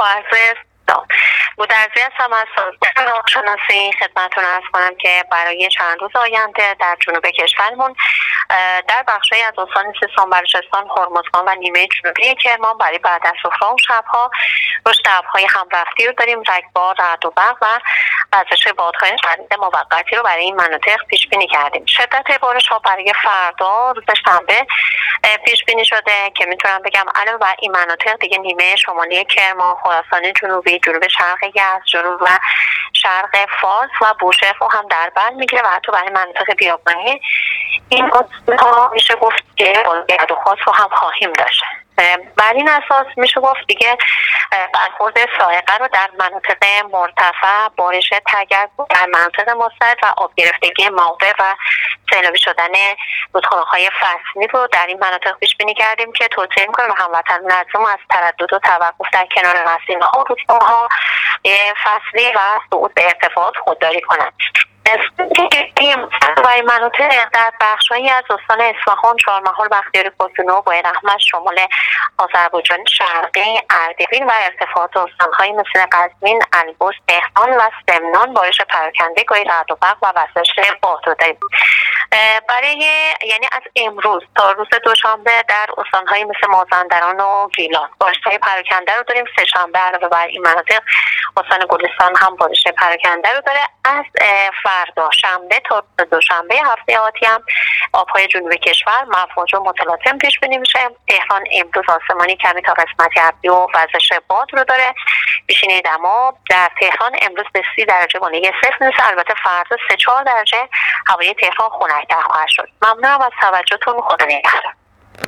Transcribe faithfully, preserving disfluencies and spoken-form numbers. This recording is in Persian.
با عرض بودرزی هستم از سازمان هواشناسی. خدمتتون عرض کنم که برای چند روز آینده در جنوب کشورمون در بخشی از استان سیستان، بلوچستان، هرمزگان و نیمه جنوبی کرمان برای بعد از ظهر و شبها رشد ابرهای همرفتی رو داریم. رگبار، رعد و برق و وزش بادهای شدید موقتی رو برای این مناطق پیش بینی کردیم. شدت بارش ها برای فردا روز شنبه پیش بینی شده که میتونم بگم علاوه بر این مناطق دیگه نیمه شمالی کرمان، خراسان جنوبی، جنوب شرق یزد، جنوب و شرق فارس و بوشهر رو هم در بر میگیره و حتی برای مناطق بیابانی این ها میشه گفت که گرد و خاص رو هم خواهیم داشت. بر این اساس میشه گفت دیگه برخورد صاعقه رو در مناطق مرتفع، بارش تگرگ در مناطق مستعد و آب گرفتگی موقع و سیلابی شدن رودخانه‌های فصلی رو در این مناطق پیش بینی کردیم که توصیه می‌کنیم به هموطنان عزیزمون از تردد و توقف در کنار مسیرها و رودخانه‌ها فصلی و صعود به ارتفاعات خودداری کنند. این مناطق در بخش‌هایی از استان اصفهان، چهارمحال، بختیاری، کوهستانی و بویراحمد شمال آذربایجان شرقی، اردبیل و ارتفاعات استان‌هایی مثل قزوین، البرز، تهران و سمنان بارش پراکنده گاهی رعد و برق و وزش باد رو داریم. برای یعنی از امروز تا روز دوشنبه در استان‌هایی مثل مازندران و گیلان بارش‌های پراکنده رو داریم. سه شنبه علاوه بر این مناطق استان گلستان هم بارش پراکنده رو داره. از فردا شنبه تا دوشنبه هفته آتی هم آبهای جنوبی کشور مواج و متلاطم پیش بینی میشه. تهران امروز آسمانی کمی تا قسمتی ابری و وزش باد رو داره. بیشینه دما در تهران امروز به سی درجه گونه صفر میرسه. البته فردا سه چهار درجه هوای تهران خنک‌تر خواهد شد. ممنونم از توجهتون. خدا نگهدار.